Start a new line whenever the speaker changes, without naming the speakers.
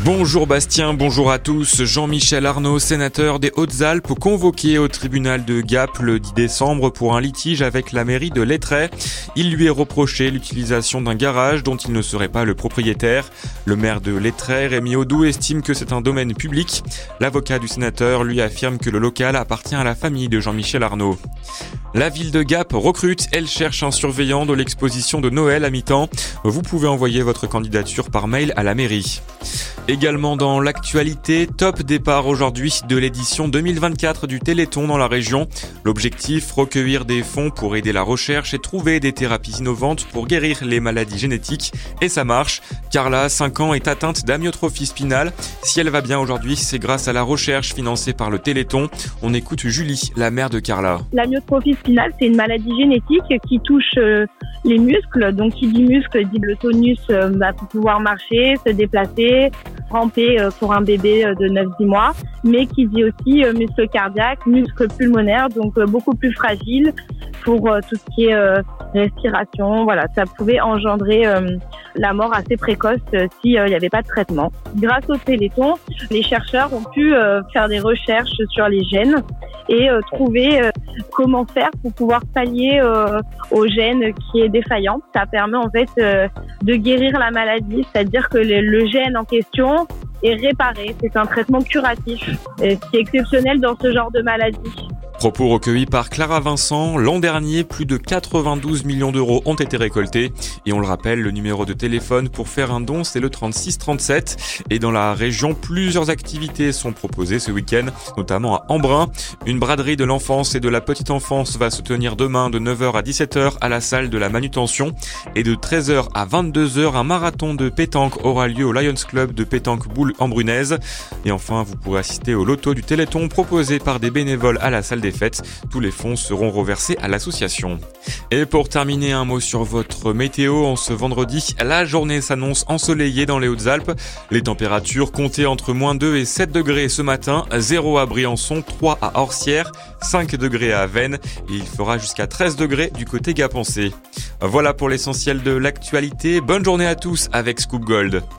Bonjour Bastien, bonjour à tous. Jean-Michel Arnaud, sénateur des Hautes-Alpes, convoqué au tribunal de Gap le 10 décembre pour un litige avec la mairie de Lettré. Il lui est reproché l'utilisation d'un garage dont il ne serait pas le propriétaire. Le maire de Lettré, Rémi Audoux, estime que c'est un domaine public. L'avocat du sénateur lui affirme que le local appartient à la famille de Jean-Michel Arnaud. La ville de Gap recrute, elle cherche un surveillant de l'exposition de Noël à mi-temps. Vous pouvez envoyer votre candidature par mail à la mairie. Également dans l'actualité, top départ aujourd'hui de l'édition 2024 du Téléthon dans la région. L'objectif, recueillir des fonds pour aider la recherche et trouver des thérapies innovantes pour guérir les maladies génétiques. Et ça marche. Carla, 5 ans, est atteinte d'amyotrophie spinale. Si elle va bien aujourd'hui, c'est grâce à la recherche financée par le Téléthon. On écoute Julie, la mère de Carla.
L'amyotrophie spinale, c'est une maladie génétique qui touche les muscles. Donc qui dit muscle, dit le tonus pour pouvoir marcher, se déplacer, ramper pour un bébé de 9-10 mois, mais qui dit aussi muscle cardiaque, muscle pulmonaire, donc beaucoup plus fragile pour tout ce qui est respiration. Voilà, ça pouvait engendrer la mort assez précoce s'il n'y avait pas de traitement. Grâce au Téléthon, les chercheurs ont pu faire des recherches sur les gènes et trouver comment faire pour pouvoir pallier au gène qui est défaillant. Ça permet en fait de guérir la maladie, c'est-à-dire que le gène en question est réparé. C'est un traitement curatif, ce qui est exceptionnel dans ce genre de maladie.
Propos recueillis par Clara Vincent. L'an dernier, plus de 92 millions d'euros ont été récoltés. Et on le rappelle, le numéro de téléphone pour faire un don, c'est le 36 37. Et dans la région, plusieurs activités sont proposées ce week-end, notamment à Embrun. Une braderie de l'enfance et de la petite enfance va se tenir demain de 9h à 17h à la salle de la manutention. Et de 13h à 22h, un marathon de pétanque aura lieu au Lions Club de pétanque boule embrunaise. Et enfin, vous pourrez assister au loto du Téléthon proposé par des bénévoles à la salle des fêtes. Tous les fonds seront reversés à l'association. Et pour terminer, un mot sur votre météo. En ce vendredi, la journée s'annonce ensoleillée dans les Hautes-Alpes. Les températures comptaient entre -2 et 7 degrés ce matin, 0 à Briançon, 3 à Orsières, 5 degrés à Avesnes et il fera jusqu'à 13 degrés du côté gapençais. Voilà pour l'essentiel de l'actualité. Bonne journée à tous avec Scoop Gold.